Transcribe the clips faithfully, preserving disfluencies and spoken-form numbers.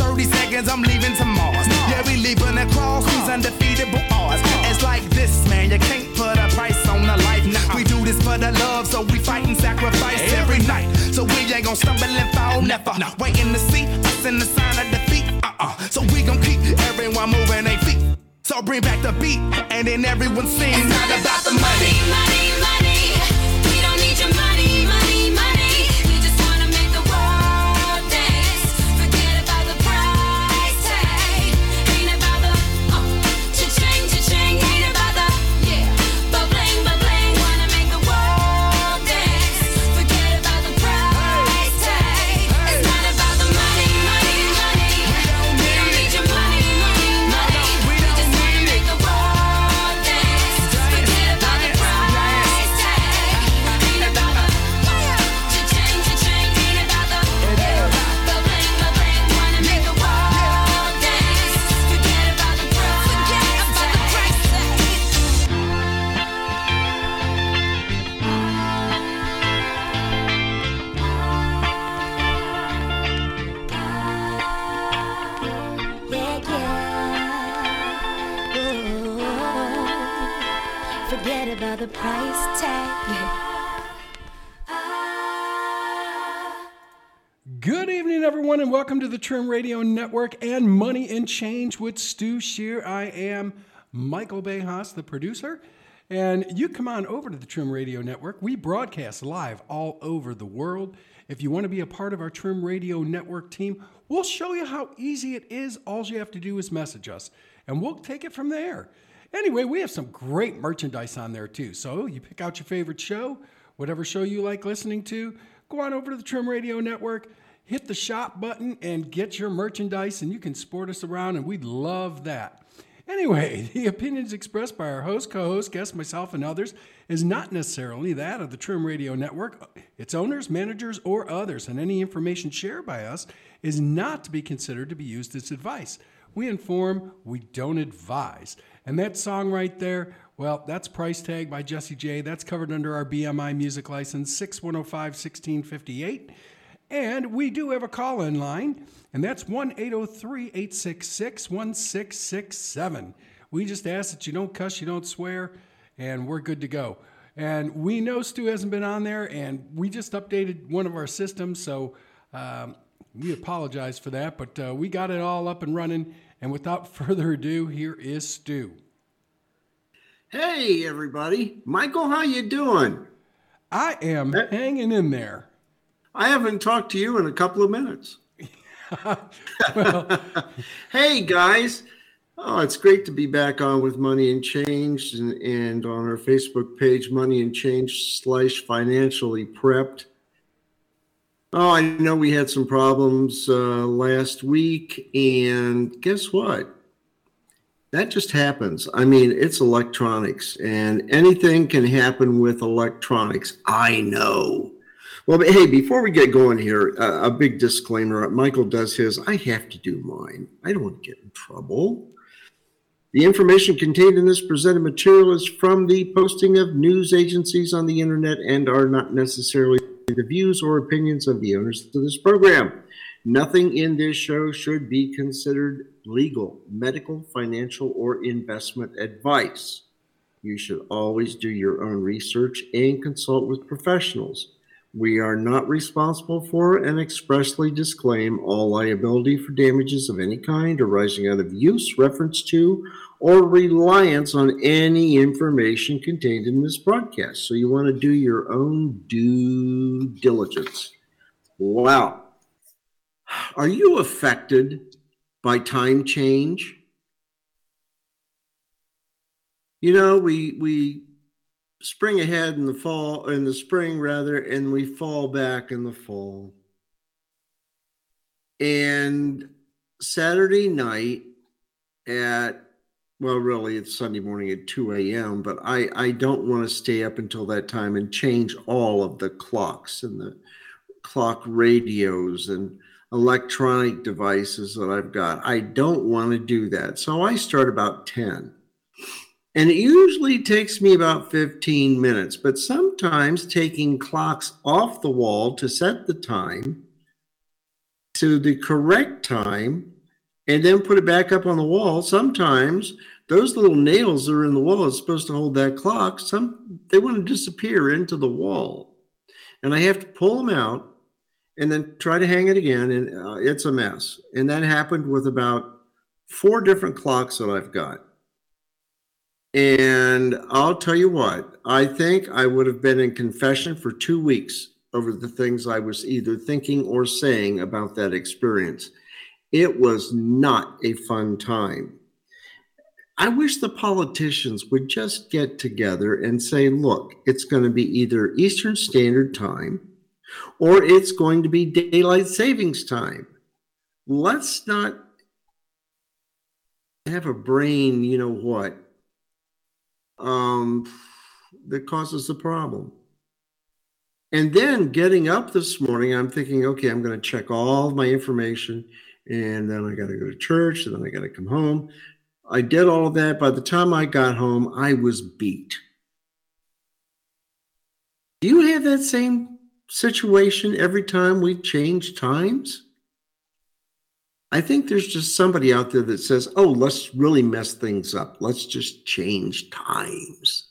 thirty seconds, I'm leaving to Mars. Yeah, we leaving across these undefeatable odds. It's like this, man, you can't put a price on the life. Nah, we do this for the love, so we fight and sacrifice every night. So we ain't gon' stumble and fall, never. Waiting to see us in the sign of defeat. Uh-uh. So we gon' keep everyone moving their feet. So bring back the beat, and then everyone sings. It's not about the money, money, money. We don't need your money, money, money. We just wanna make the world dance. Forget about the price tag. Ain't about the uh, cha-ching, cha-ching. Ain't about the yeah, but bling, but bling. Wanna make the world dance. Forget about the price tag. It's not about the money, money, money. We don't need your money, money, money. We just wanna make the world dance. Forget about the price tag. Ain't about the cha-ching, cha-ching. Ain't about the yeah, but bling, but bling. Wanna make the world dance. Forget about the price Forget about the price tag. Good evening, everyone, and welcome to the Trim Radio Network and Money and Change with Stu Shear. I am Michael Behas, the producer, and you come on over to the Trim Radio Network. We broadcast live all over the world. If you want to be a part of our Trim Radio Network team, we'll show you how easy it is. All you have to do is message us, and we'll take it from there. Anyway, we have some great merchandise on there, too. So you pick out your favorite show, whatever show you like listening to, go on over to the Trim Radio Network, hit the shop button, and get your merchandise, and you can sport us around, and we'd love that. Anyway, the opinions expressed by our host, co-host, guests, myself, and others is not necessarily that of the Trim Radio Network, its owners, managers, or others, and any information shared by us is not to be considered to be used as advice. We inform, we don't advise. And that song right there, well, that's Price Tag by Jesse J. That's covered under our B M I music license six one oh five, one six five eight. And we do have a call-in line, and that's one eight oh three, eight six six, one six six seven. We just ask that you don't cuss, you don't swear, and we're good to go. And we know Stu hasn't been on there, and we just updated one of our systems, so um, we apologize for that, but uh, we got it all up and running. And without further ado, here is Stu. Hey, everybody. Michael, how you doing? I am hey. hanging in there. I haven't talked to you in a couple of minutes. Well, hey, guys. Oh, it's great to be back on with Money and Change and, and on our Facebook page, Money and Change slash Financially Prepped. Oh, I know we had some problems uh, last week, and guess what? That just happens. I mean, it's electronics, and anything can happen with electronics. I know. Well, but hey, before we get going here, uh, a big disclaimer. Michael does his. I have to do mine. I don't want to get in trouble. The information contained in this presented material is from the posting of news agencies on the internet and are not necessarily the views or opinions of the owners of this program. Nothing in this show should be considered legal, medical, financial, or investment advice. You should always do your own research and consult with professionals. We are not responsible for and expressly disclaim all liability for damages of any kind arising out of use, reference to, or reliance on any information contained in this broadcast. So you want to do your own due diligence. Wow. Are you affected by time change? You know, we we spring ahead in the fall, in the spring rather, and we fall back in the fall. And Saturday night at, well, really it's Sunday morning at two a.m., but I, I don't want to stay up until that time and change all of the clocks and the clock radios and electronic devices that I've got. I don't want to do that. So I start about ten. And it usually takes me about fifteen minutes, but sometimes taking clocks off the wall to set the time to the correct time and then put it back up on the wall. Sometimes those little nails that are in the wall is supposed to hold that clock. Some they want to disappear into the wall, and I have to pull them out and then try to hang it again, and uh, it's a mess. And that happened with about four different clocks that I've got. And I'll tell you what, I think I would have been in confession for two weeks over the things I was either thinking or saying about that experience. It was not a fun time. I wish the politicians would just get together and say, look, it's going to be either Eastern Standard Time or it's going to be daylight savings time. Let's not have a brain, you know what, um, that causes the problem. And then getting up this morning, I'm thinking, okay, I'm going to check all of my information, and then I got to go to church, and then I got to come home. I did all of that. By the time I got home, I was beat. Do you have that same situation every time we change times? I think there's just somebody out there that says, oh, let's really mess things up. Let's just change times.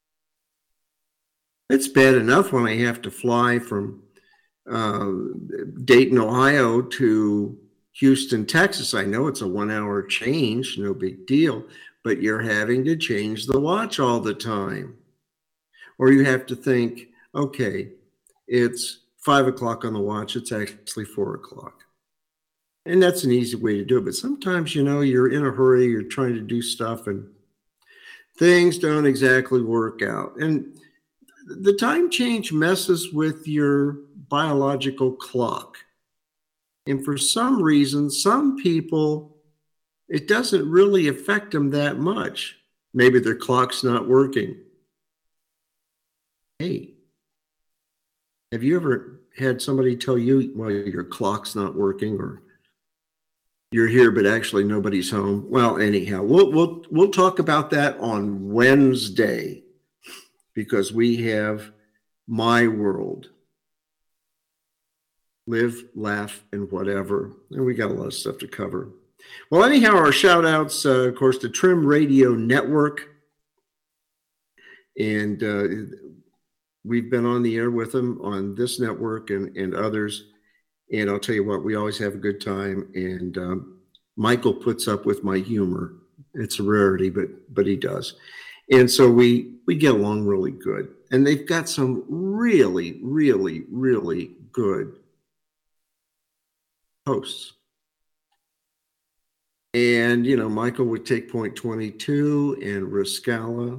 It's bad enough when I have to fly from uh, Dayton, Ohio to Houston, Texas. I know it's a one-hour change, no big deal, but you're having to change the watch all the time. Or you have to think, okay, it's five o'clock on the watch. It's actually four o'clock. And that's an easy way to do it. But sometimes, you know, you're in a hurry, you're trying to do stuff, and things don't exactly work out. And the time change messes with your biological clock. And for some reason, some people, it doesn't really affect them that much. Maybe their clock's not working. Hey, have you ever had somebody tell you, well, your clock's not working, or you're here, but actually nobody's home? Well, anyhow, we'll we'll we'll talk about that on Wednesday, because we have My World. Live, laugh, and whatever. And we got a lot of stuff to cover. Well, anyhow, our shout outs, uh, of course, to Trim Radio Network. And uh, we've been on the air with them on this network and, and others. And I'll tell you what, we always have a good time. And um, Michael puts up with my humor. It's a rarity, but but he does. And so we we get along really good. And they've got some really, really, really good hosts. And, you know, Michael would take Point twenty-two and Riscala.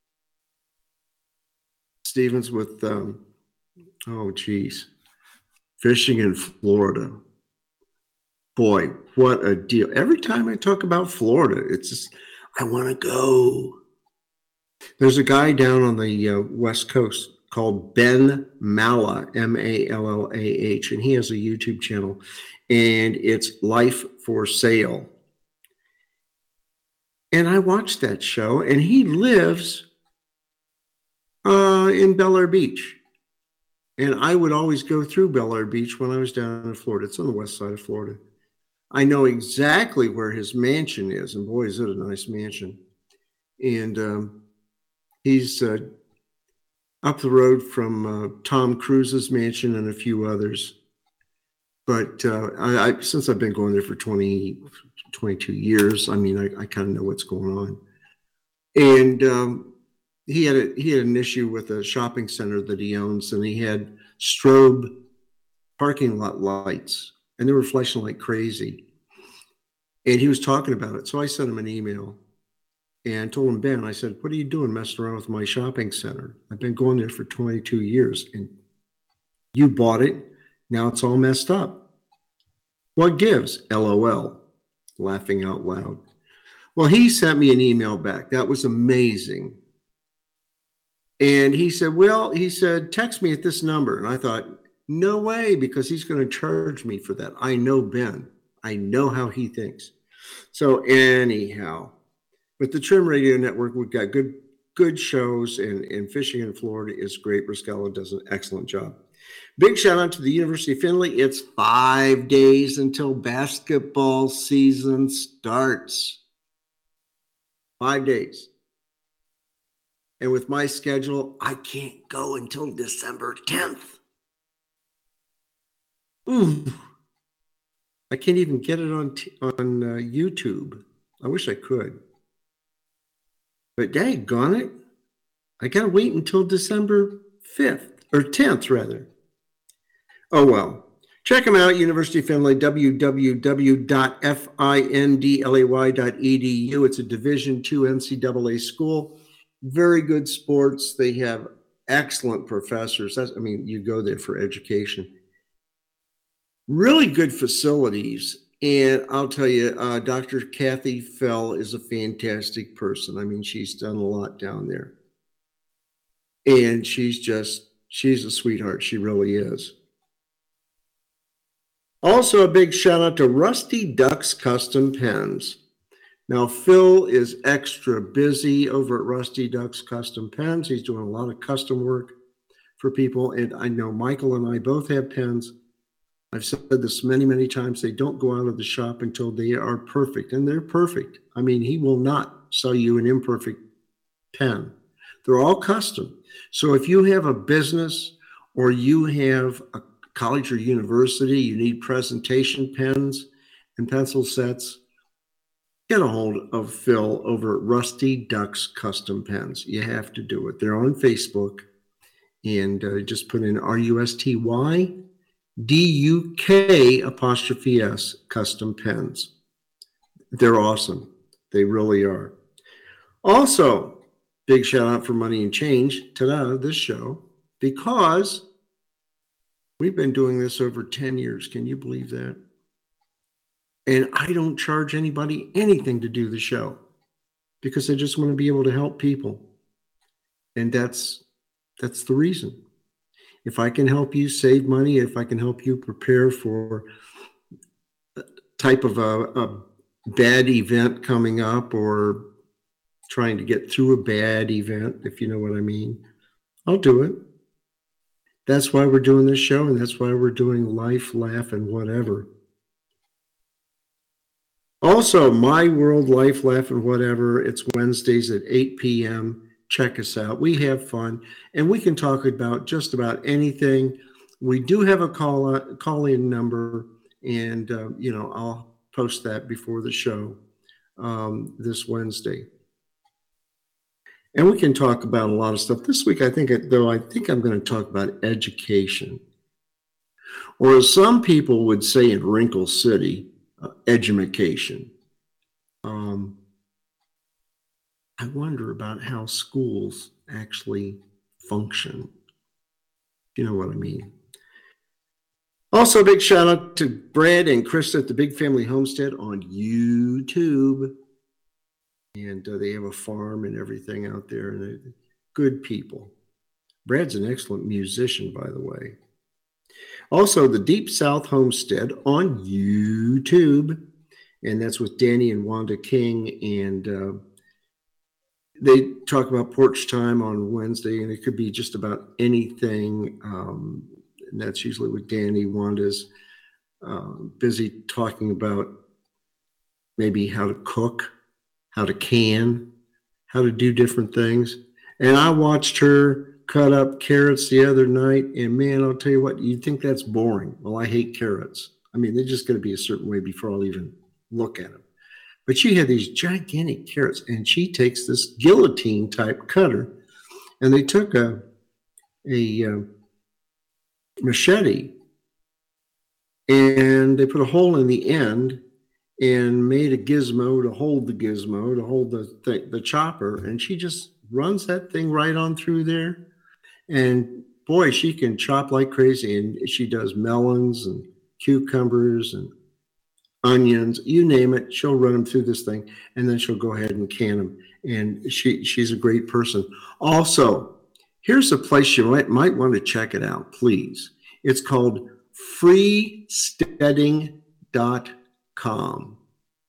Stevens with, um, oh, geez, Fishing in Florida. Boy, what a deal. Every time I talk about Florida, it's just, I want to go. There's a guy down on the uh, West Coast called Ben Mallah, M A L L A H, and he has a YouTube channel, and it's Life for Sale. And I watched that show, and he lives uh, in Bel Air Beach. And I would always go through Bel Air Beach when I was down in Florida. It's on the west side of Florida. I know exactly where his mansion is, and boy, is it a nice mansion. And um, he's uh, up the road from uh, Tom Cruise's mansion and a few others. But uh, I, I, since I've been going there for twenty, twenty-two years, I mean, I, I kind of know what's going on. And um, he had a, he had an issue with a shopping center that he owns, and he had strobe parking lot lights, and they were flashing like crazy. And he was talking about it. So I sent him an email and told him, Ben, I said, what are you doing messing around with my shopping center? I've been going there for twenty-two years, and you bought it. Now it's all messed up. What gives? L O L, laughing out loud. Well, he sent me an email back. That was amazing. And he said, well, he said, text me at this number. And I thought, no way, because he's going to charge me for that. I know Ben. I know how he thinks. So anyhow, with the Trim Radio Network, we've got good good shows, and, and Fishing in Florida is great. Riscala does an excellent job. Big shout out to the University of Findlay. It's five days until basketball season starts. Five days. And with my schedule, I can't go until December tenth. Ooh. I can't even get it on t- on uh, YouTube. I wish I could. But daggone it, I got to wait until December fifth, or tenth, rather. Oh, well. Check them out, University of Findlay, w w w dot findlay dot e d u. It's a Division two N C double A school. Very good sports. They have excellent professors. That's, I mean, you go there for education. Really good facilities. And I'll tell you, uh, Doctor Kathy Fell is a fantastic person. I mean, she's done a lot down there. And she's just, she's a sweetheart. She really is. Also, a big shout out to Rusty Ducks Custom Pens. Now, Phil is extra busy over at Rusty Ducks Custom Pens. He's doing a lot of custom work for people. And I know Michael and I both have pens. I've said this many, many times. They don't go out of the shop until they are perfect. And they're perfect. I mean, he will not sell you an imperfect pen. They're all custom. So if you have a business or you have a college or university, you need presentation pens and pencil sets, get a hold of Phil over at Rusty Ducks Custom Pens. You have to do it. They're on Facebook. And uh, just put in R U S T Y D U K apostrophe S Custom Pens. They're awesome. They really are. Also, big shout out for Money and Change, ta-da, this show, because we've been doing this over ten years. Can you believe that? And I don't charge anybody anything to do the show because I just want to be able to help people. And that's that's the reason. If I can help you save money, if I can help you prepare for a type of a, a bad event coming up or trying to get through a bad event, if you know what I mean, I'll do it. That's why we're doing this show, and that's why we're doing Life, Laugh, and Whatever. Also, My World, Life, Laugh, and Whatever. It's Wednesdays at eight p.m. Check us out. We have fun, and we can talk about just about anything. We do have a call uh, call-in number, and uh, you know, I'll post that before the show um, this Wednesday. And we can talk about a lot of stuff. This week, I think, though, I think I'm going to talk about education. Or as some people would say in Wrinkle City, uh, edumacation. Um, I wonder about how schools actually function. You know what I mean? Also, a big shout out to Brad and Krista at the Big Family Homestead on YouTube. And uh, they have a farm and everything out there. And they're good people. Brad's an excellent musician, by the way. Also, the Deep South Homestead on YouTube. And that's with Danny and Wanda King. And uh, they talk about porch time on Wednesday. And it could be just about anything. Um, and that's usually with Danny. Wanda's uh, busy talking about maybe how to cook, how to can, how to do different things. And I watched her cut up carrots the other night, and man, I'll tell you what, you'd think that's boring. Well, I hate carrots. I mean, they're just going to be a certain way before I'll even look at them. But she had these gigantic carrots, and she takes this guillotine type cutter, and they took a, a uh, machete, and they put a hole in the end, and made a gizmo to hold the gizmo, to hold the th- the chopper. And she just runs that thing right on through there. And boy, she can chop like crazy. And she does melons and cucumbers and onions, you name it. She'll run them through this thing. And then she'll go ahead and can them. And she she's a great person. Also, here's a place you might, might want to check it out, please. It's called freesteading dot com.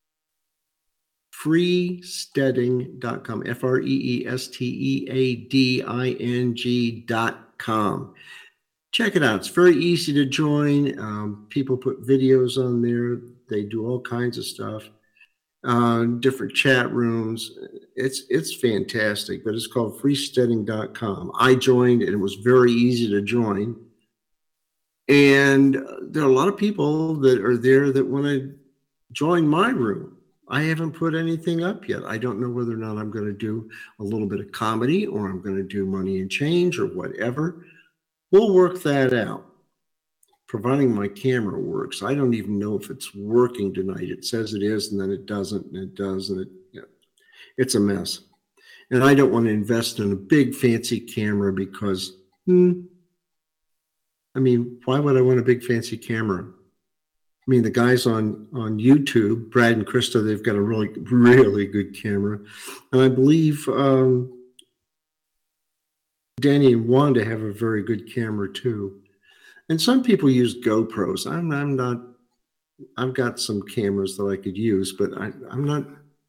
freesteading dot com. F R E E S T E A D I N G dot com. check it out. It's very easy to join. Um, people put videos on there. They do all kinds of stuff. Uh, different chat rooms. It's it's fantastic, but it's called freesteading dot com. I joined and it was very easy to join. And there are a lot of people that are there that want to join my room. I haven't put anything up yet. I don't know whether or not I'm going to do a little bit of comedy or I'm going to do money and change or whatever. We'll work that out, providing my camera works. I don't even know if it's working tonight. It says it is, and then it doesn't, and it does, and it, you know, it's a mess. And I don't want to invest in a big fancy camera because, hmm, I mean, why would I want a big fancy camera? I mean, the guys on, on YouTube, Brad and Krista, they've got a really, really good camera. And I believe um, Danny and Wanda have a very good camera too. And some people use GoPros. I'm, I'm not, I've got some cameras that I could use, but I, I'm not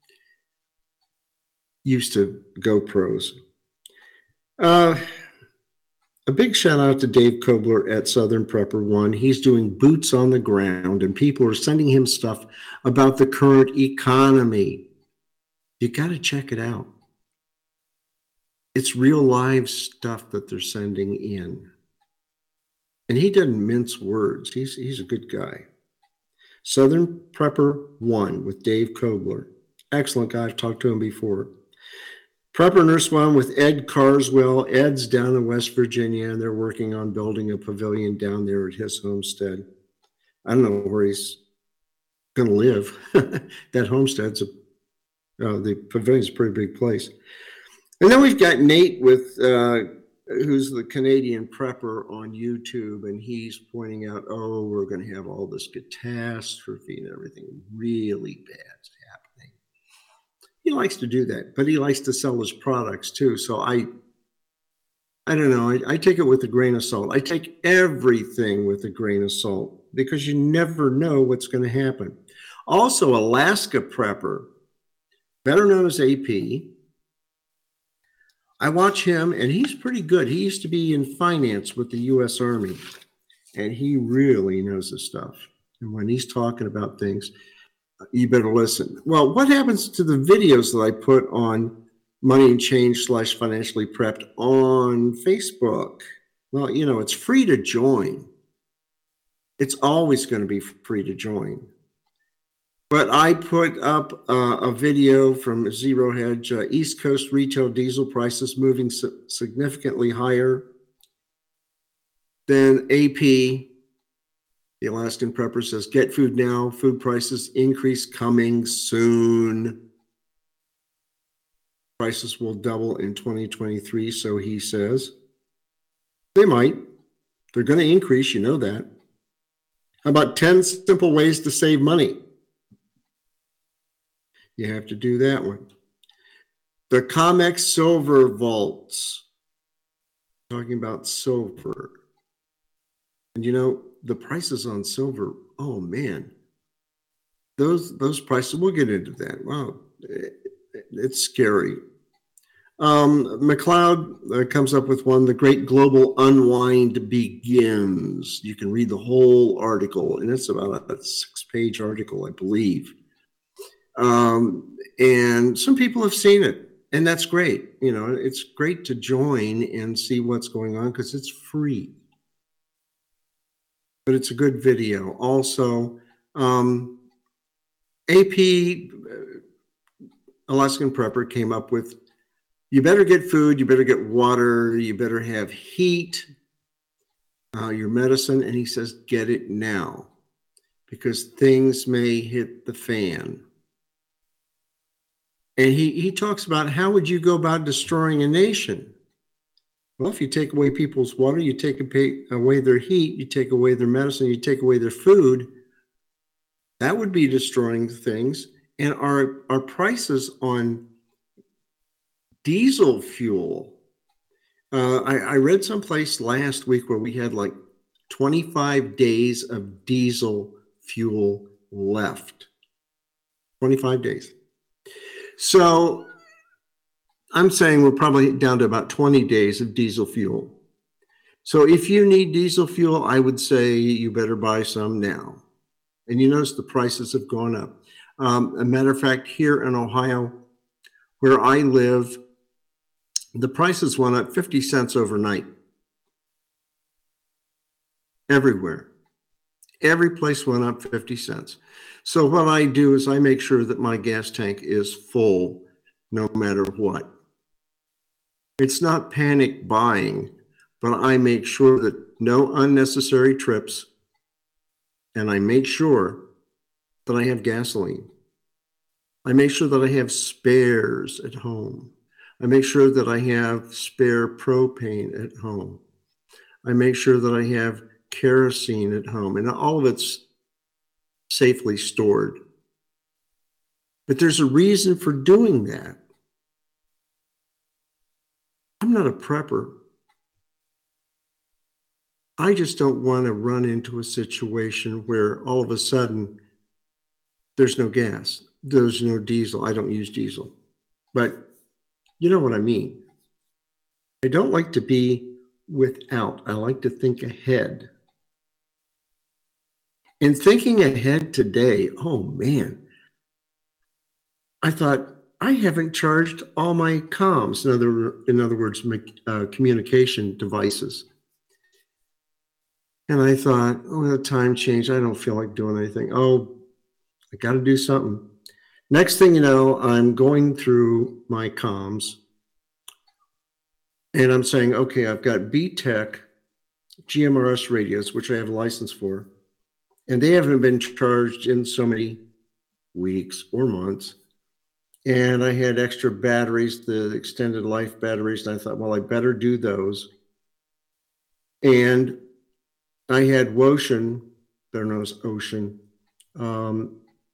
used to GoPros. Uh, a big shout out to Dave Kobler at Southern Prepper One. He's doing boots on the ground, and people are sending him stuff about the current economy. You got to check it out. It's real live stuff that they're sending in. And he doesn't mince words. He's he's a good guy. Southern Prepper One with Dave Kobler. Excellent guy. I've talked to him before. Prepper Nurse One with Ed Carswell. Ed's down in West Virginia, and they're working on building a pavilion down there at his homestead. I don't know where he's going to live. That homestead's a, uh, the pavilion's a pretty big place. And then we've got Nate with, uh, who's the Canadian prepper on YouTube, and he's pointing out, oh, we're going to have all this catastrophe and everything really bad's happening. He likes to do that, but he likes to sell his products too. So I, I don't know. I, I take it with a grain of salt. I take everything with a grain of salt because you never know what's going to happen. Also, Alaska Prepper, better known as A P. I watch him, and he's pretty good. He used to be in finance with the U S Army, and he really knows his stuff. And when he's talking about things, you better listen. Well, what happens to the videos that I put on Money and Change slash Financially Prepped on Facebook? Well, you know, it's free to join. It's always going to be free to join. But I put up uh, a video from Zero Hedge, uh, East Coast retail diesel prices moving su- significantly higher than A P. The Alaskan Prepper says, get food now, food prices increase coming soon. Prices will double in twenty twenty-three, so he says. They might. They're going to increase, you know that. How about ten simple ways to save money? You have to do that one. The Comex Silver Vaults. Talking about silver. And you know, the prices on silver, oh man. Those those prices, we'll get into that. Wow, it's scary. Um, McLeod uh, comes up with one, The Great Global Unwind Begins. You can read the whole article, and it's about a six-page article, I believe. Um, and some people have seen it, and that's great. You know, it's great to join and see what's going on because it's free. But it's a good video. Also, um, A P, uh, Alaskan Prepper, came up with, you better get food, you better get water, you better have heat, uh, your medicine, and he says, get it now, because things may hit the fan. And he, he talks about how would you go about destroying a nation? Well, if you take away people's water, you take away their heat, you take away their medicine, you take away their food, that would be destroying things. And our, our prices on diesel fuel, uh, I, I read someplace last week where we had like twenty-five days of diesel fuel left. twenty-five days. So I'm saying we're probably down to about twenty days of diesel fuel. So if you need diesel fuel, I would say you better buy some now. And you notice the prices have gone up. Um, a matter of fact, here in Ohio, where I live, the prices went up fifty cents overnight. Everywhere. Every place went up fifty cents. So what I do is I make sure that my gas tank is full no matter what. It's not panic buying, but I make sure that no unnecessary trips, and I make sure that I have gasoline. I make sure that I have spares at home. I make sure that I have spare propane at home. I make sure that I have kerosene at home, and all of it's safely stored. But there's a reason for doing that. I'm not a prepper. I just don't want to run into a situation where all of a sudden there's no gas, there's no diesel. I don't use diesel, but you know what I mean. I don't like to be without. I like to think ahead. And thinking ahead today, oh man, I thought, I haven't charged all my comms, in other, in other words, my, uh, communication devices. And I thought, oh, the time changed. I don't feel like doing anything. Oh, I got to do something. Next thing you know, I'm going through my comms and I'm saying, okay, I've got B-Tech G M R S radios, which I have a license for, and they haven't been charged in so many weeks or months. And I had extra batteries, the extended life batteries, and I thought, well, I better do those. And I had Wouxun, better known as Ocean, um,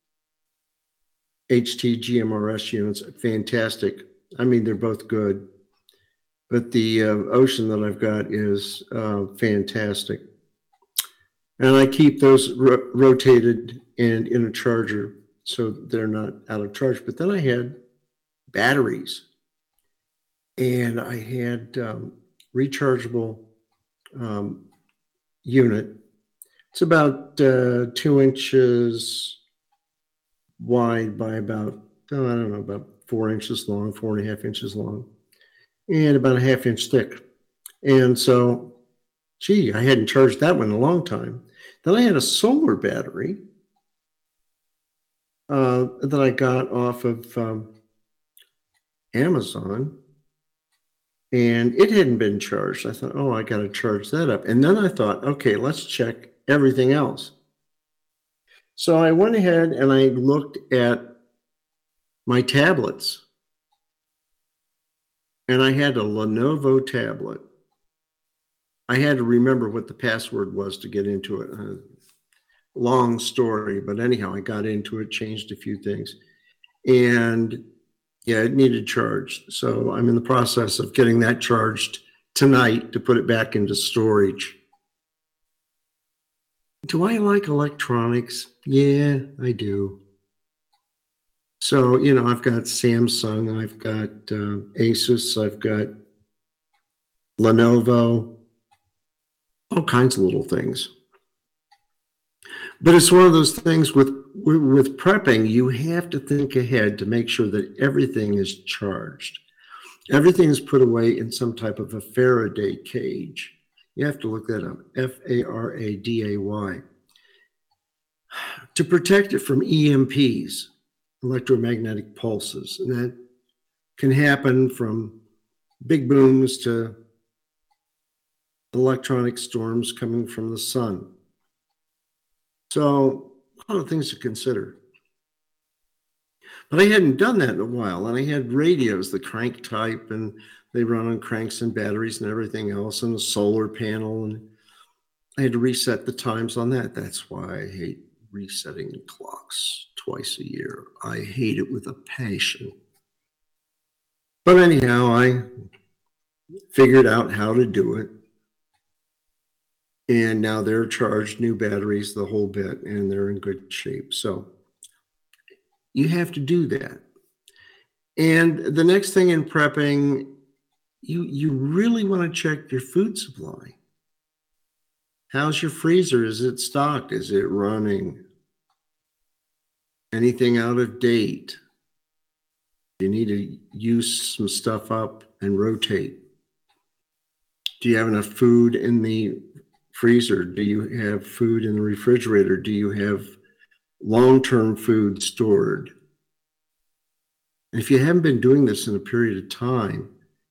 H T G M R S units, fantastic. I mean, they're both good. But the uh, Ocean that I've got is uh, fantastic. And I keep those ro- rotated and in a charger so they're not out of charge. But then I had batteries, and I had um, rechargeable um, unit. It's about uh, two inches wide by about, oh, I don't know, about four inches long, four and a half inches long, and about a half inch thick. And so, gee, I hadn't charged that one in a long time. Then I had a solar battery uh, that I got off of um, Amazon, and it hadn't been charged. I thought, oh, I got to charge that up. And then I thought, okay, let's check everything else. So I went ahead and I looked at my tablets, and I had a Lenovo tablet. I had to remember what the password was to get into it. Uh, long story, but anyhow, I got into it, changed a few things, and yeah, it needed charged. So I'm in the process of getting that charged tonight to put it back into storage. Do I like electronics? Yeah, I do. So, you know, I've got Samsung, I've got uh, Asus, I've got Lenovo, all kinds of little things. But it's one of those things with, with prepping, you have to think ahead to make sure that everything is charged. Everything is put away in some type of a Faraday cage. You have to look that up, F A R A D A Y. To protect it from E M Ps, electromagnetic pulses. And that can happen from big booms to electronic storms coming from the sun. So a lot of things to consider. But I hadn't done that in a while, and I had radios, the crank type, and they run on cranks and batteries and everything else, and a solar panel, and I had to reset the times on that. That's why I hate resetting the clocks twice a year. I hate it with a passion. But anyhow, I figured out how to do it. And now they're charged, new batteries, the whole bit, and they're in good shape. So you have to do that. And the next thing in prepping, you, you really want to check your food supply. How's your freezer? Is it stocked? Is it running? Anything out of date? You need to use some stuff up and rotate. Do you have enough food in the freezer? Do you have food in the refrigerator? Do you have long-term food stored? And if you haven't been doing this in a period of time,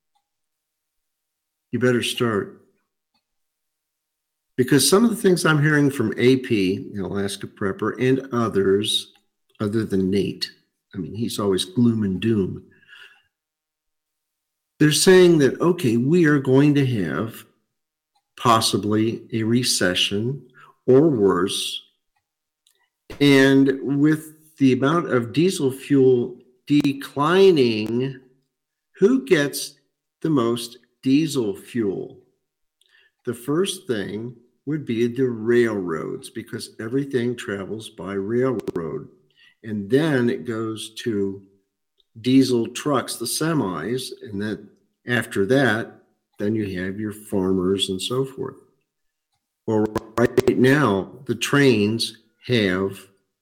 you better start. Because some of the things I'm hearing from A P, Alaska Prepper, and others, other than Nate, I mean, he's always gloom and doom. They're saying that, okay, we are going to have possibly a recession or worse. And with the amount of diesel fuel declining, who gets the most diesel fuel? The first thing would be the railroads, because everything travels by railroad. And then it goes to diesel trucks, the semis, and then after that, then you have your farmers and so forth. Well, right now, the trains have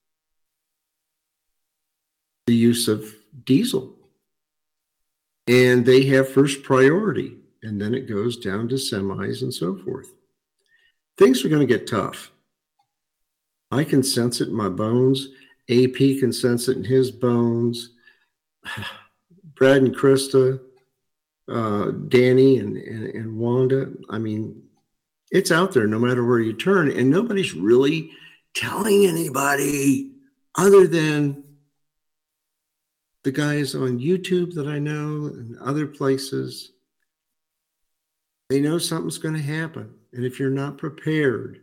the use of diesel, and they have first priority, and then it goes down to semis and so forth. Things are going to get tough. I can sense it in my bones. A P can sense it in his bones. Brad and Krista, uh, Danny and, and, and Wanda. I mean, it's out there no matter where you turn, and nobody's really telling anybody other than the guys on YouTube that I know and other places. They know something's going to happen. And if you're not prepared,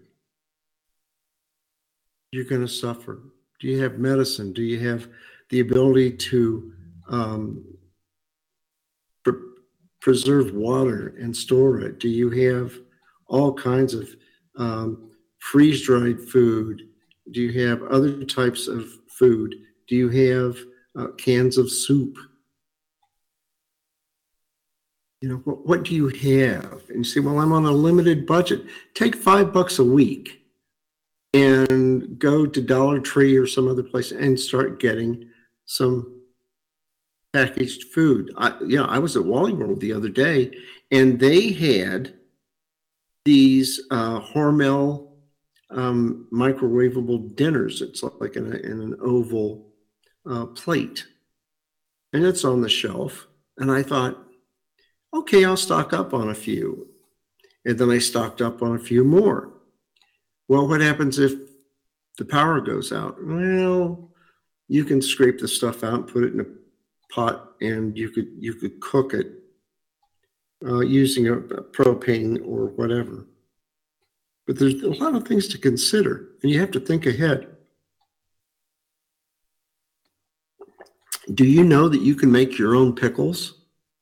you're going to suffer. Do you have medicine? Do you have the ability to um, pre- preserve water and store it? Do you have all kinds of um, freeze-dried food? Do you have other types of food? Do you have uh, cans of soup? You know, what, what do you have? And you say, well, I'm on a limited budget. Take five bucks a week and go to Dollar Tree or some other place and start getting some packaged food. I, you know, I was at Wally World the other day, and they had these uh, Hormel um, microwavable dinners. It's like in, a, in an oval uh, plate, and it's on the shelf. And I thought, okay, I'll stock up on a few. And then I stocked up on a few more. Well, what happens if the power goes out? Well, you can scrape the stuff out and put it in a pot, and you could you could cook it uh, using a, a propane or whatever. But there's a lot of things to consider, and you have to think ahead. Do you know that you can make your own pickles?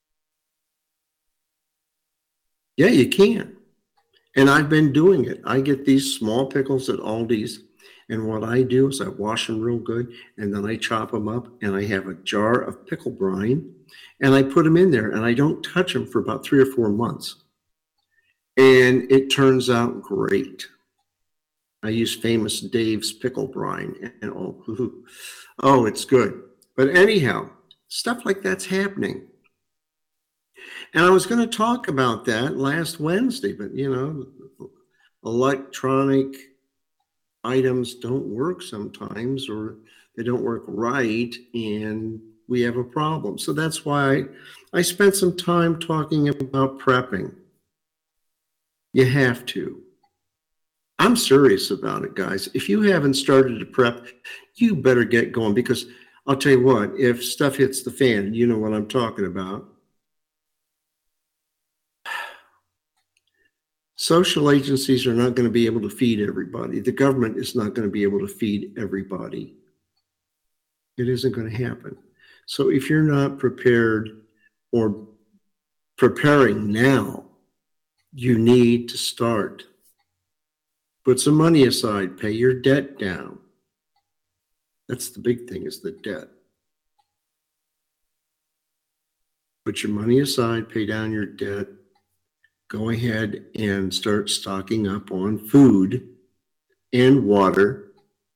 Yeah, you can. And I've been doing it. I get these small pickles at Aldi's, and what I do is I wash them real good, and then I chop them up, and I have a jar of pickle brine, and I put them in there, and I don't touch them for about three or four months. And it turns out great. I use Famous Dave's pickle brine, and oh, oh, it's good. But anyhow, stuff like that's happening. And I was going to talk about that last Wednesday, but, you know, electronic items don't work sometimes, or they don't work right, and we have a problem. So that's why I spent some time talking about prepping. You have to. I'm serious about it, guys. If you haven't started to prep, you better get going, because I'll tell you what, if stuff hits the fan, you know what I'm talking about. Social agencies are not going to be able to feed everybody. The government is not going to be able to feed everybody. It isn't going to happen. So if you're not prepared or preparing now, you need to start. Put some money aside, pay your debt down. That's the big thing, is the debt. Put your money aside, pay down your debt. go ahead and start stocking up on food and water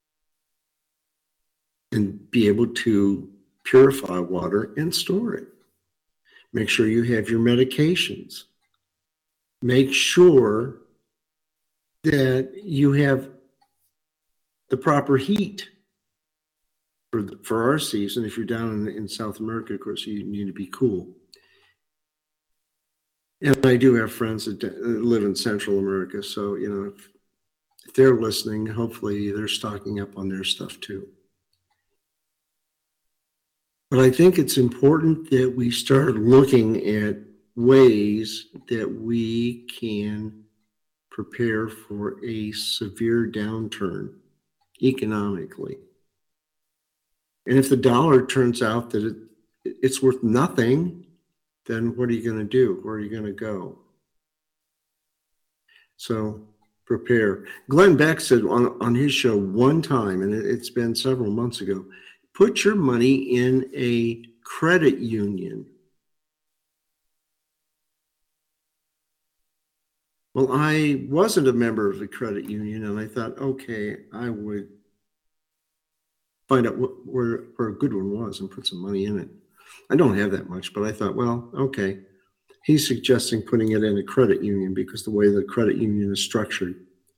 and be able to purify water and store it. Make sure you have your medications. Make sure that you have the proper heat. For, the, for our season, if you're down in, in South America, of course, you need to be cool. And I do have friends that live in Central America, so, you know, if, if they're listening, hopefully they're stocking up on their stuff too. But I think it's important that we start looking at ways that we can prepare for a severe downturn economically. And if the dollar turns out that it, it's worth nothing, then what are you going to do? Where are you going to go? So prepare. Glenn Beck said on, on his show one time, and it, it's been several months ago, put your money in a credit union. Well, I wasn't a member of the credit union, and I thought, okay, I would find out what, where, where a good one was and put some money in it. I don't have that much, but I thought, well, okay. He's suggesting putting it in a credit union because the way the credit union is structured.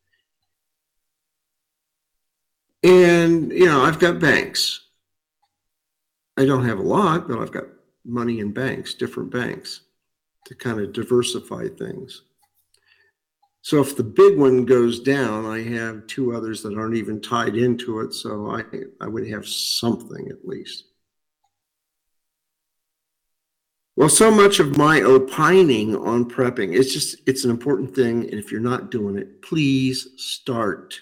And, you know, I've got banks. I don't have a lot, but I've got money in banks, different banks, to kind of diversify things. So if the big one goes down, I have two others that aren't even tied into it, so I, I would have something at least. Well, so much of my opining on prepping, it's just, it's an important thing, and if you're not doing it, please start.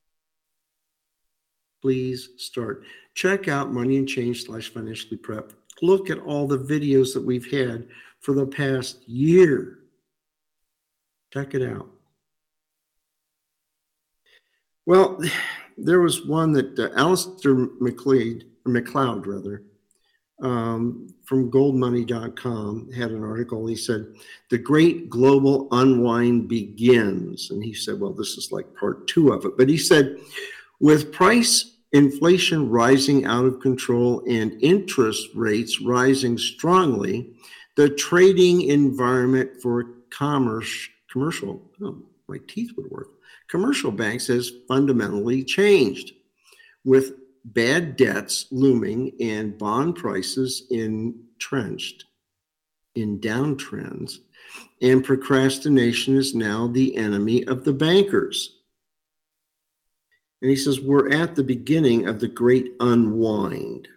Please start. Check out Money and Change slash Financially Prep. Look at all the videos that we've had for the past year. Check it out. Well, there was one that uh, Alistair McLeod, or McLeod rather, um, from gold money dot com had an article. He said, the great global unwind begins. And he said, well, this is like part two of it. But he said, with price inflation rising out of control and interest rates rising strongly, the trading environment for commerce, commercial, oh, my teeth would work, commercial banks has fundamentally changed, with bad debts looming and bond prices entrenched in downtrends, and procrastination is now the enemy of the bankers. And he says, we're at the beginning of the great unwind.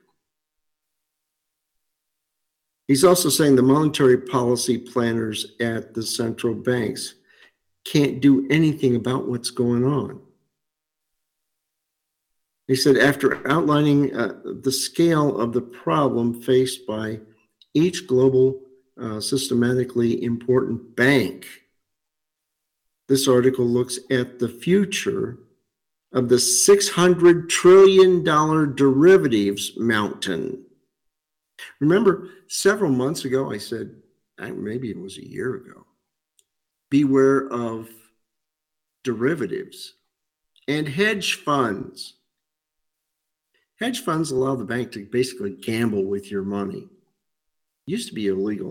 He's also saying the monetary policy planners at the central banks can't do anything about what's going on. He said, after outlining uh, the scale of the problem faced by each global uh, systematically important bank, this article looks at the future of the six hundred trillion dollars derivatives mountain. Remember, several months ago, I said, maybe it was a year ago, beware of derivatives and hedge funds. Hedge funds allow the bank to basically gamble with your money. It used to be illegal.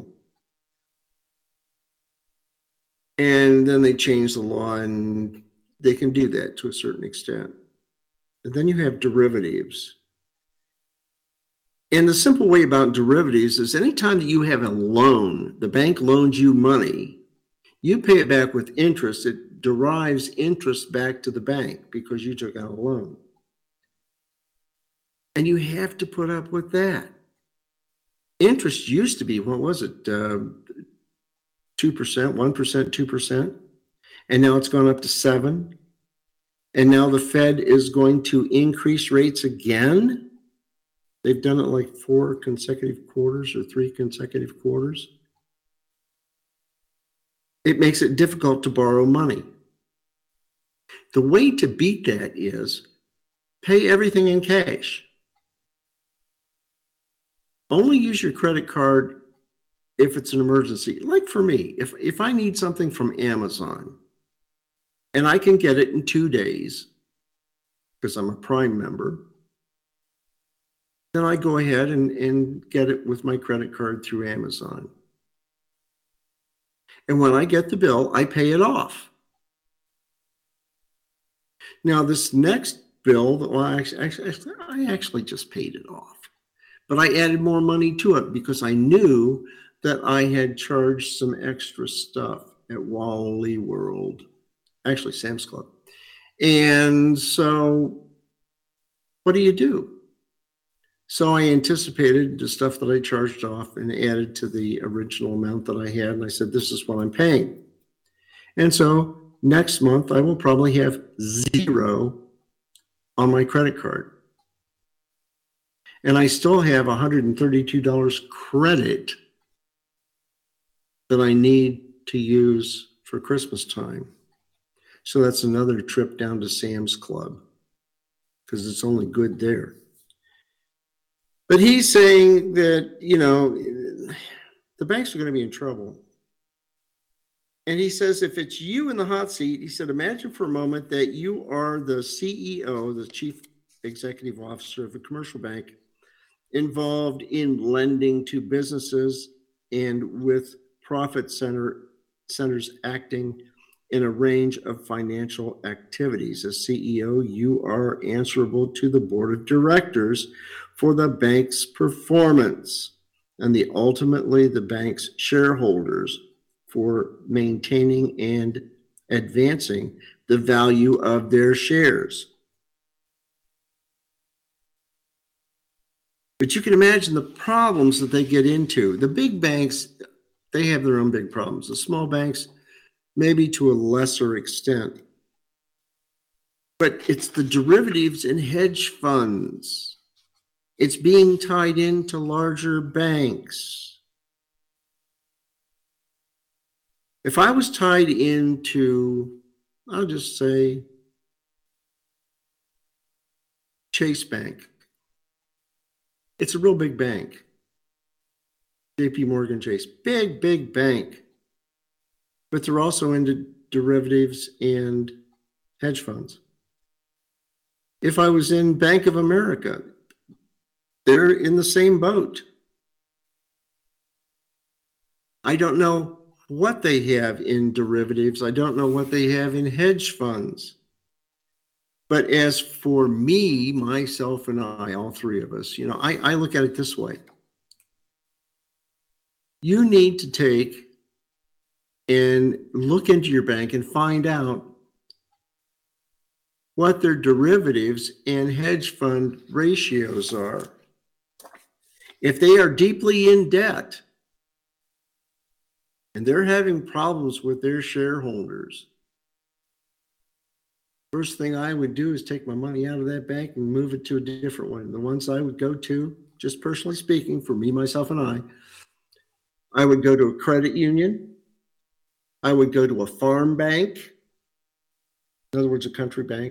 And then they changed the law and they can do that to a certain extent. And then you have derivatives. And the simple way about derivatives is anytime that you have a loan, the bank loans you money, you pay it back with interest. It derives interest back to the bank because you took out a loan. And you have to put up with that. Interest used to be, what was it, uh, two percent, one percent, two percent? And now it's gone up to seven. And now the Fed is going to increase rates again. They've done it like four consecutive quarters or three consecutive quarters. It makes it difficult to borrow money. The way to beat that is pay everything in cash. Only use your credit card if it's an emergency. Like for me, if, if I need something from Amazon and I can get it in two days because I'm a Prime member, then I go ahead and, and get it with my credit card through Amazon. And when I get the bill, I pay it off. Now, this next bill, well, actually, actually, I actually just paid it off. But I added more money to it because I knew that I had charged some extra stuff at Wally World, actually Sam's Club. And so what do you do? So I anticipated the stuff that I charged off and added to the original amount that I had. And I said, this is what I'm paying. And so next month, I will probably have zero on my credit card. And I still have one hundred thirty-two dollars credit that I need to use for Christmas time. So that's another trip down to Sam's Club because it's only good there. But he's saying that, you know, the banks are going to be in trouble. And he says, if it's you in the hot seat, he said, imagine for a moment that you are the C E O, the chief executive officer of a commercial bank, involved in lending to businesses and with profit center centers acting in a range of financial activities. As C E O, you are answerable to the board of directors for the bank's performance and the ultimately the bank's shareholders for maintaining and advancing the value of their shares. But you can imagine the problems that they get into. The big banks, they have their own big problems. The small banks, maybe to a lesser extent. But it's the derivatives and hedge funds. It's being tied into larger banks. If I was tied into, I'll just say, Chase Bank, it's a real big bank. J P Morgan Chase, big, big bank. But they're also into derivatives and hedge funds. If I was in Bank of America, they're in the same boat. I don't know what they have in derivatives. I don't know what they have in hedge funds. But as for me, myself, and I, all three of us, you know, I, I look at it this way. You need to take and look into your bank and find out what their derivatives and hedge fund ratios are. If they are deeply in debt and they're having problems with their shareholders, first thing I would do is take my money out of that bank and move it to a different one. The ones I would go to, just personally speaking, for me, myself, and I, I would go to a credit union. I would go to a farm bank, in other words, a country bank,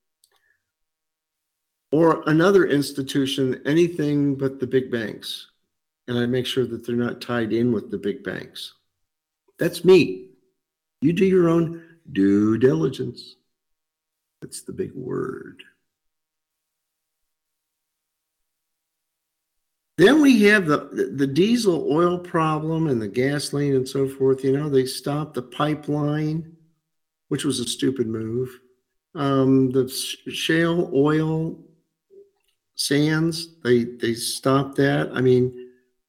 or another institution, anything but the big banks. And I make sure that they're not tied in with the big banks. That's me. You do your own due diligence. That's the big word. Then we have the, the diesel oil problem and the gasoline and so forth. You know, they stopped the pipeline, which was a stupid move. Um, the shale oil sands, they, they stopped that. I mean,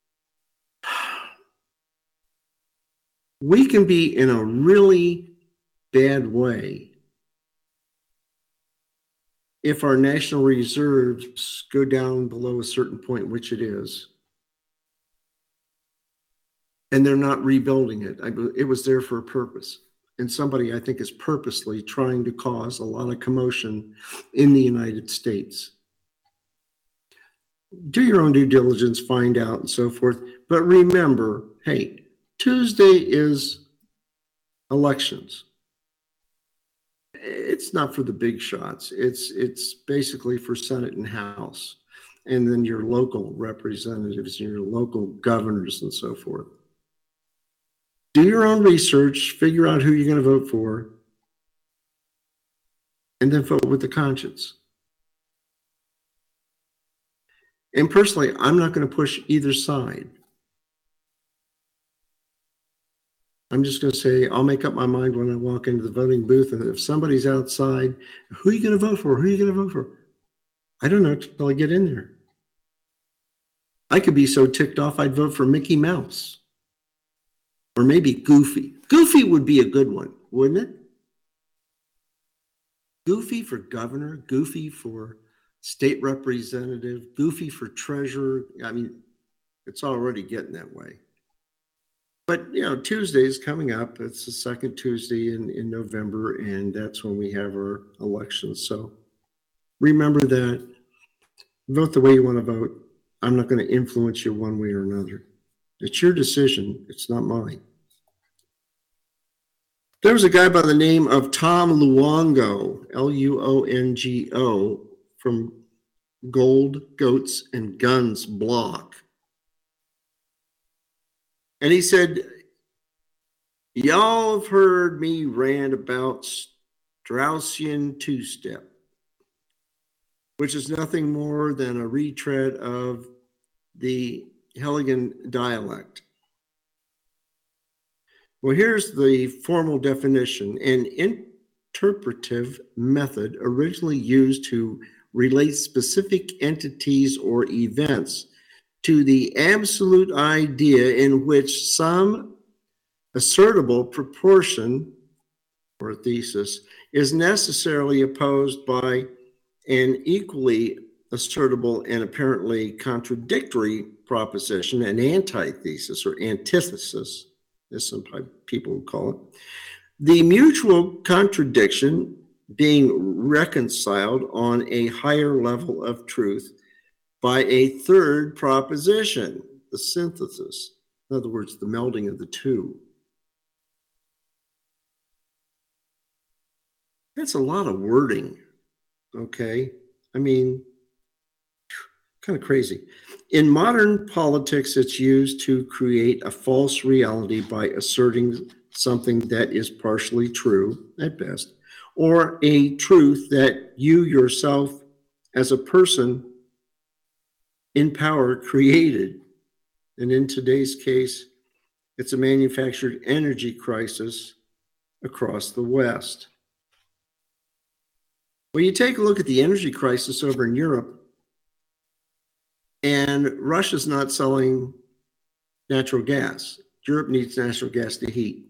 we can be in a really bad way if our national reserves go down below a certain point, which it is, and they're not rebuilding it. I, it was there for a purpose. And somebody, I think, is purposely trying to cause a lot of commotion in the United States. Do your own due diligence, find out, and so forth. But remember, hey, Tuesday is elections. It's not for the big shots. It's it's basically for Senate and House, and then your local representatives and your local governors and so forth. Do your own research, figure out who you're going to vote for, and then vote with the conscience. And personally, I'm not going to push either side. I'm just going to say, I'll make up my mind when I walk into the voting booth. And if somebody's outside, who are you going to vote for? Who are you going to vote for? I don't know until I get in there. I could be so ticked off I'd vote for Mickey Mouse. Or maybe Goofy. Goofy would be a good one, wouldn't it? Goofy for governor, Goofy for state representative, Goofy for treasurer. I mean, it's already getting that way. But, you know, Tuesday is coming up. It's the second Tuesday in, in November, and that's when we have our elections. So remember that. Vote the way you want to vote. I'm not going to influence you one way or another. It's your decision. It's not mine. There was a guy by the name of Tom Luongo, L U O N G O, from Gold, Goats, and Guns blog. And he said, y'all have heard me rant about Straussian two-step, which is nothing more than a retread of the Hegelian dialect. Well, here's the formal definition: an interpretive method originally used to relate specific entities or events to the absolute idea in which some assertable proportion or thesis is necessarily opposed by an equally assertable and apparently contradictory proposition, an antithesis or antithesis, as some people would call it. The mutual contradiction being reconciled on a higher level of truth by a third proposition, the synthesis. In other words, the melding of the two. That's a lot of wording, okay? I mean, kind of crazy. In modern politics, it's used to create a false reality by asserting something that is partially true, at best, or a truth that you yourself as a person in power created. And in today's case, it's a manufactured energy crisis across the West. Well, you take a look at the energy crisis over in Europe, and Russia's not selling natural gas. Europe needs natural gas to heat.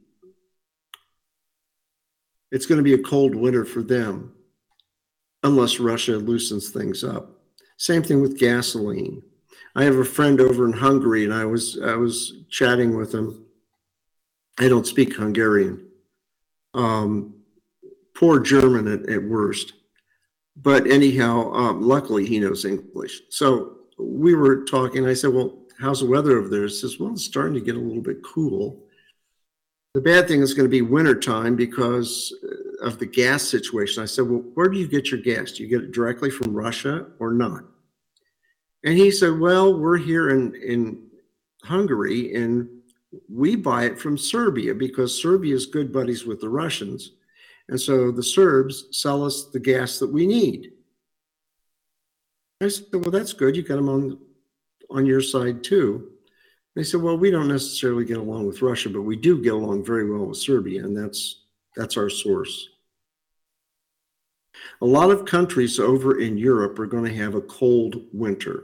It's going to be a cold winter for them unless Russia loosens things up. Same thing with gasoline. I have a friend over in Hungary, and I was I was chatting with him. I don't speak Hungarian. Um, poor German at, at worst. But anyhow, um, luckily he knows English. So we were talking. I said, well, how's the weather over there? He says, well, it's starting to get a little bit cool. The bad thing is going to be wintertime because of the gas situation. I said, well, where do you get your gas? Do you get it directly from Russia or not? And he said, well, we're here in, in Hungary, and we buy it from Serbia because Serbia is good buddies with the Russians. And so the Serbs sell us the gas that we need. I said, well, that's good. You got them on, on your side too. They said, well, we don't necessarily get along with Russia, but we do get along very well with Serbia, and that's that's our source. A lot of countries over in Europe are going to have a cold winter.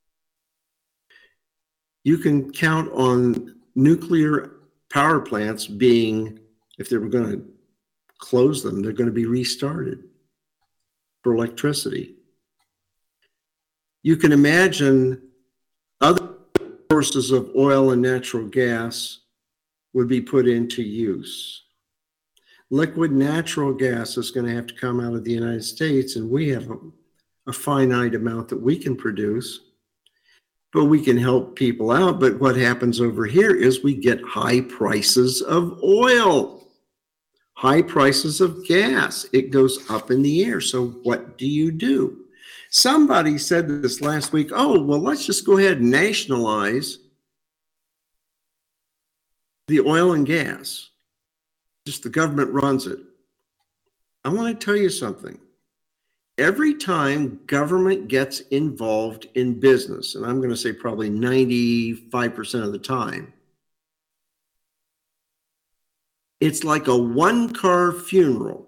You can count on nuclear power plants being, if they were going to close them, they're going to be restarted for electricity. You can imagine other sources of oil and natural gas would be put into use. Liquid natural gas is going to have to come out of the United States, and we have a, a finite amount that we can produce, but we can help people out. But what happens over here is we get high prices of oil, high prices of gas. It goes up in the air. So what do you do? Somebody said this last week, oh, well, let's just go ahead and nationalize the oil and gas. Just the government runs it. I want to tell you something. Every time government gets involved in business, and I'm going to say probably ninety-five percent of the time, it's like a one-car funeral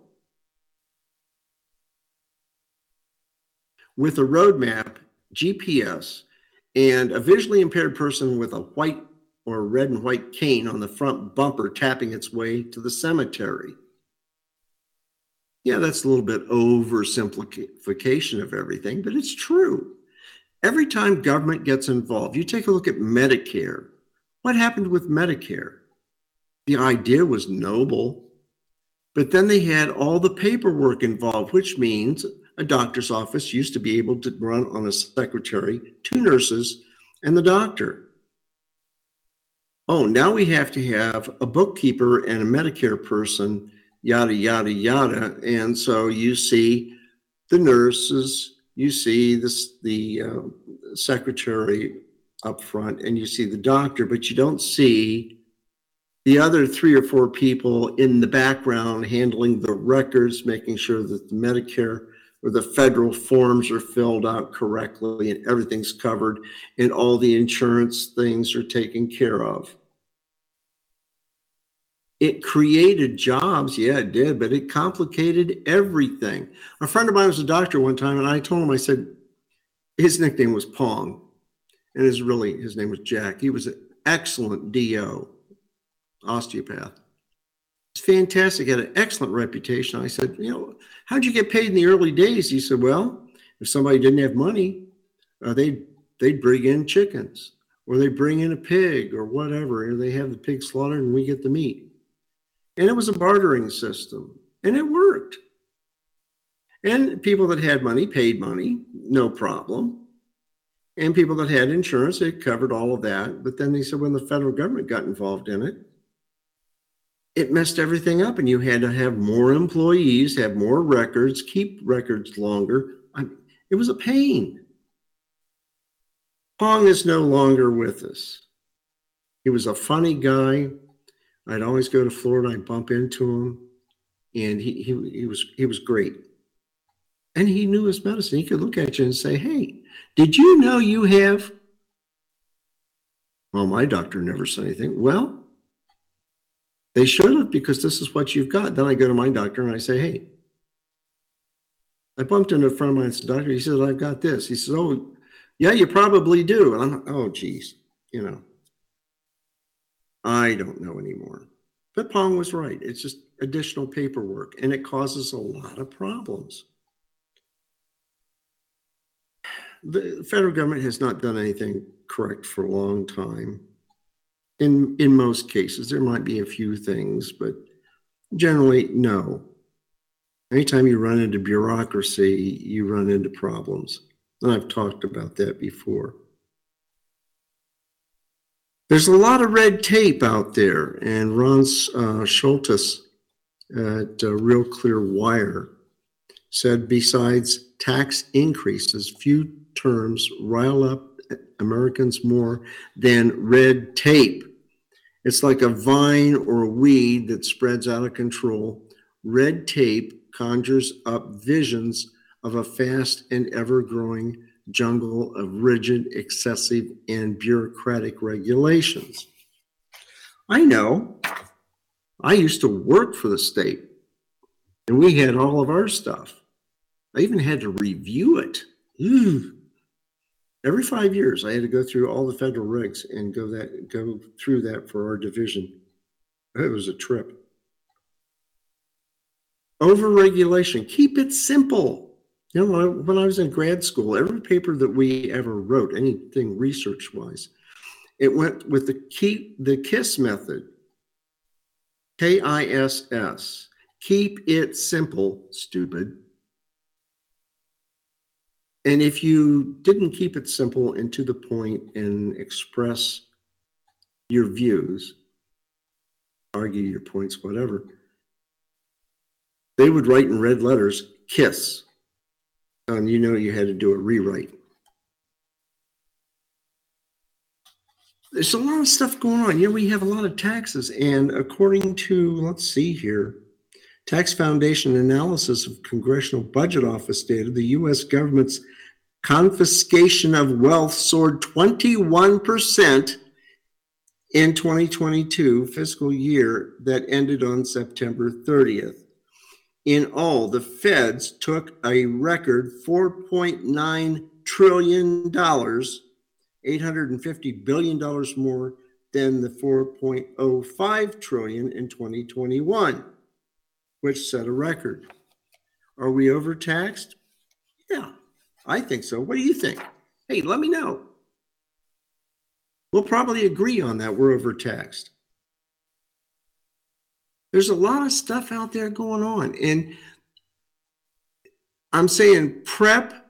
with a roadmap, G P S, and a visually impaired person with a white or red and white cane on the front bumper tapping its way to the cemetery. Yeah, that's a little bit oversimplification of everything, but it's true. Every time government gets involved, you take a look at Medicare. What happened with Medicare? The idea was noble, but then they had all the paperwork involved, which means a doctor's office used to be able to run on a secretary, two nurses, and the doctor. Oh, now we have to have a bookkeeper and a Medicare person, yada, yada, yada. And so you see the nurses, you see this, the uh, secretary up front, and you see the doctor, but you don't see the other three or four people in the background handling the records, making sure that the Medicare or the federal forms are filled out correctly and everything's covered and all the insurance things are taken care of. It created jobs, yeah, it did, but it complicated everything. A friend of mine was a doctor one time, and I told him, I said, his nickname was Pong, and his really, his name was Jack. He was an excellent D O, osteopath. It's fantastic, had an excellent reputation. I said, you know, how'd you get paid in the early days? He said, well, if somebody didn't have money, uh, they'd, they'd bring in chickens, or they bring in a pig or whatever, or they have the pig slaughtered and we get the meat. And it was a bartering system, and it worked. And people that had money paid money, no problem. And people that had insurance, it covered all of that. But then they said when the federal government got involved in it, it messed everything up, and you had to have more employees, have more records, keep records longer. I, it was a pain. Pong is no longer with us. He was a funny guy. I'd always go to Florida, I'd bump into him, and he, he, he was he was great. And he knew his medicine. He could look at you and say, hey, did you know you have? Well, my doctor never said anything. Well, they should have, because this is what you've got. Then I go to my doctor and I say, hey, I bumped into a friend of mine, the doctor. He says, I've got this. He says, oh, yeah, you probably do. And I'm like, oh, geez, you know. I don't know anymore. But Pong was right. It's just additional paperwork, and it causes a lot of problems. The federal government has not done anything correct for a long time. In, in most cases, there might be a few things, but generally, no. Anytime you run into bureaucracy, you run into problems. And I've talked about that before. There's a lot of red tape out there, and Ron uh, Schultes at uh, Real Clear Wire said, besides tax increases, few terms rile up Americans more than red tape. It's like a vine or a weed that spreads out of control. Red tape conjures up visions of a fast and ever-growing jungle of rigid, excessive, and bureaucratic regulations. I know. I used to work for the state, and we had all of our stuff. I even had to review it. Ooh. Every five years, I had to go through all the federal regs and go that go through that for our division. It was a trip. Overregulation. Keep it simple. You know, when I was in grad school, every paper that we ever wrote, anything research-wise, it went with the keep the KISS method. K I S S. Keep it simple, stupid. And if you didn't keep it simple and to the point and express your views, argue your points, whatever, they would write in red letters, KISS. And you know you had to do a rewrite. there's a lot of stuff going on. You know, we have a lot of taxes. And according to, let's see here, Tax Foundation analysis of Congressional Budget Office data, the U S government's confiscation of wealth soared twenty-one percent in twenty twenty-two fiscal year that ended on September thirtieth. In all, the feds took a record four point nine trillion dollars, eight hundred fifty billion dollars more than the four point oh five trillion dollars in twenty twenty-one, which set a record. Are we overtaxed? Yeah, I think so. What do you think? Hey, let me know. We'll probably agree on that. We're overtaxed. There's a lot of stuff out there going on. And I'm saying prep,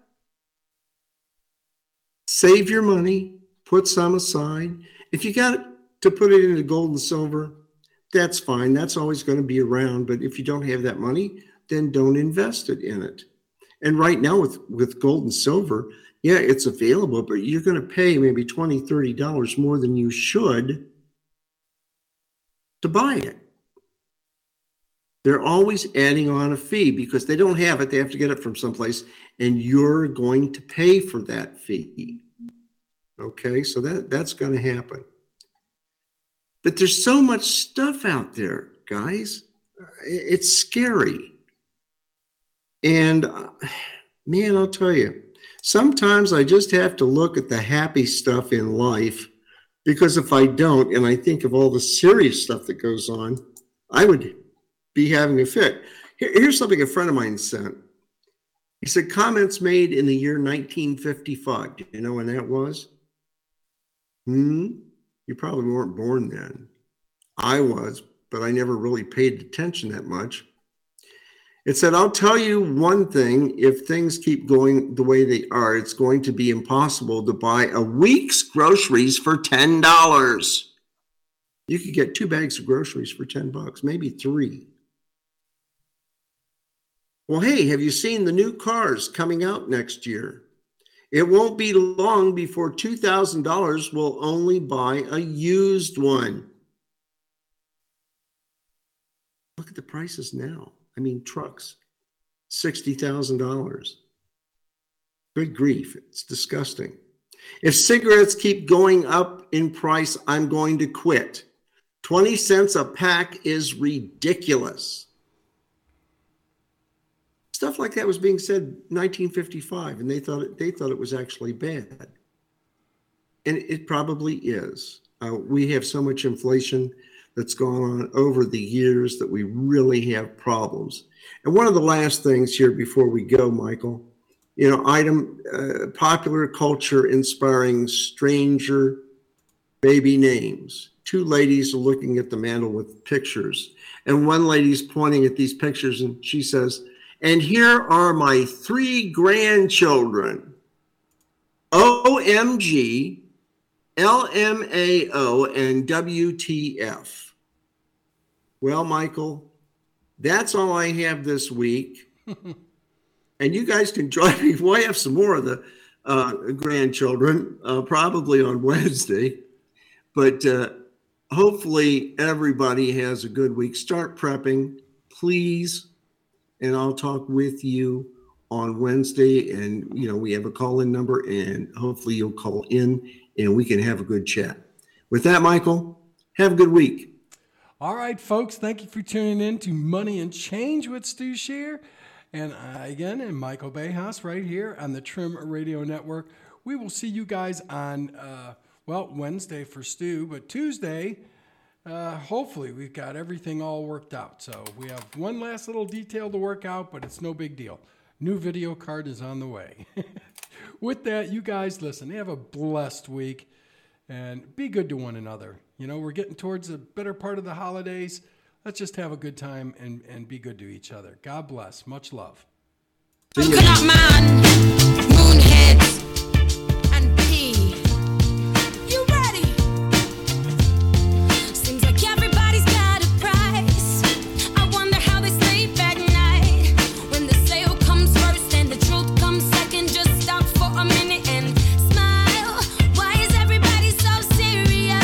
save your money, put some aside. If you got to put it into gold and silver, that's fine. That's always going to be around. But if you don't have that money, then don't invest it in it. And right now with, with gold and silver, yeah, it's available, but you're going to pay maybe twenty dollars, thirty dollars more than you should to buy it. They're always adding on a fee because they don't have it. They have to get it from someplace, and you're going to pay for that fee. Okay, so that, that's going to happen. But there's so much stuff out there, guys. It's scary. And uh, man, I'll tell you, sometimes I just have to look at the happy stuff in life, because if I don't, and I think of all the serious stuff that goes on, I would be having a fit. Here, here's something a friend of mine sent. He said, comments made in the year nineteen fifty-five. Do you know when that was? Hmm? You probably weren't born then. I was, but I never really paid attention that much. It said, I'll tell you one thing, if things keep going the way they are, it's going to be impossible to buy a week's groceries for ten dollars. You could get two bags of groceries for ten bucks, maybe three. Well, hey, have you seen the new cars coming out next year? It won't be long before two thousand dollars will only buy a used one. Look at the prices now. I mean, trucks, sixty thousand dollars. Good grief, it's disgusting. If cigarettes keep going up in price, I'm going to quit. twenty cents a pack is ridiculous. Stuff like that was being said in nineteen fifty-five, and they thought it, they thought it was actually bad. And it probably is. Uh, we have so much inflation that's gone on over the years that we really have problems. And one of the last things here before we go, Michael, you know, item uh, popular culture inspiring stranger baby names. Two ladies are looking at the mantle with pictures, and one lady's pointing at these pictures, and she says, and here are my three grandchildren. O M G, L M A O, and W T F. Well, Michael, that's all I have this week. And you guys can join me. We'll have some more of the uh, grandchildren, uh, probably on Wednesday. But uh, hopefully everybody has a good week. Start prepping, please. And I'll talk with you on Wednesday. And, you know, we have a call-in number, and hopefully you'll call in and we can have a good chat. With that, Michael, have a good week. All right, folks, thank you for tuning in to Money and Change with Stu Scheer. And I, again, and Michael Bejas right here on the Trim Radio Network. We will see you guys on, uh, well, Wednesday for Stu, but Tuesday, uh, hopefully we've got everything all worked out. So we have one last little detail to work out, but it's no big deal. New video card is on the way. With that, you guys, listen, have a blessed week and be good to one another. You know, we're getting towards the better part of the holidays. Let's just have a good time and, and be good to each other. God bless. Much love. Coconut man, moonheads, and pea. You ready? Seems like everybody's got a price. I wonder how they sleep at night. When the sale comes first and the truth comes second, just stop for a minute and smile. Why is everybody so serious?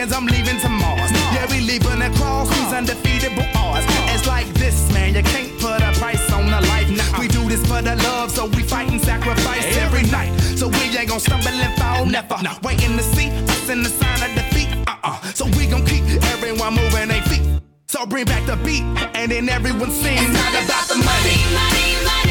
aliens, I'm leaving to Mars. Yeah, we leaving across these undefeatable odds. It's like this, man, you can't put a price on a life. Nah, we do this for the love, so we fight and sacrifice every night. So we ain't gon' stumble and fall, never. Waiting to see us in the sign of defeat. Uh-uh. So we gon' keep everyone moving their feet. So bring back the beat, and then everyone sings. It's not about the money, money, money.